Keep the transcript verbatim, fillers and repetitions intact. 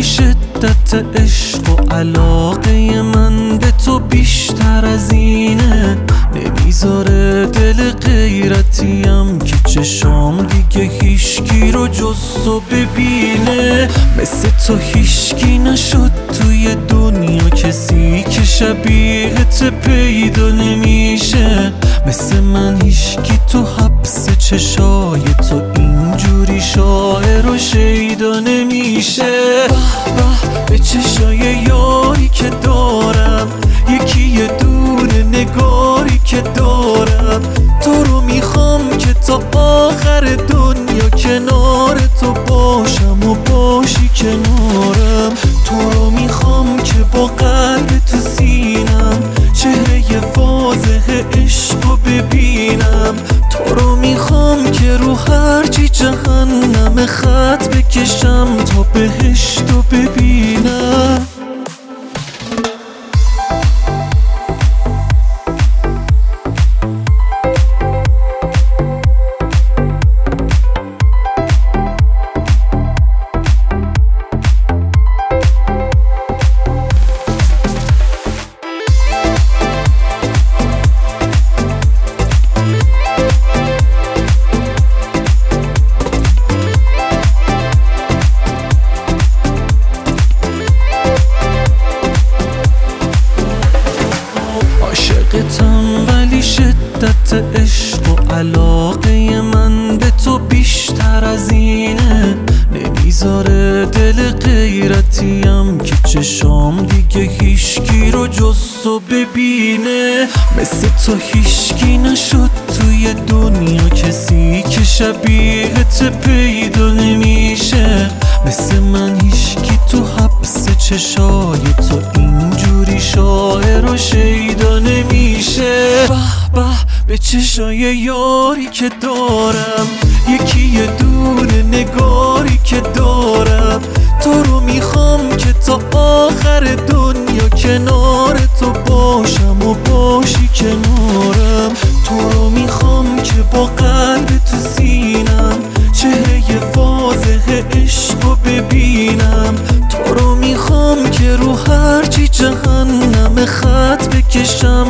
ولی شدت عشق و علاقه من به تو بیشتر از اینه. نمیذاره دل غیرتیم که چشام دیگه هیشکی رو جز تو ببینه. مثل تو هیشکی نشد توی دنیا، کسی که شبیهت پیدا نمیشه. مثل من هیشکی تو حبس چشای تو اینجوری شاعر و شیدا نمیشه. به به به چشای یاری که دارم، یکی یه دونه نگاری که دارم. تو رو میخوام که تا آخر دنیا کنار تو باشم و باشی کنارم. تو رو میخوام که با قلب تو سینم چهره واضح عشق رو ببینم. تو رو میخوام که رو هرچی جهنم خط بکشم تا بهشت رو ببینم. عاشقتم ولی شدت عشق و علاقه من به تو بیشتر از اینه. نمیذاره دل غیرتیم که چشام دیگه هیشکی رو جز تو ببینه. مثل تو هیشکی نشد توی دنیا، کسی که شبیهت پیدا نمیشه. مثل من هیشکی تو حبس چشای تو اینجوری شاعر و شیدا نمیشه. به به به چشای یاری که دارم، یکی یه دونه نگاری که دارم. تو رو میخوام که تا آخر دنیا کنار تو باشم و باشی کنارم. تو رو میخوام که با قلب تو سینم چهره واضح عشق رو ببینم. تو رو میخوام که رو هرچی جهنم خط بکشم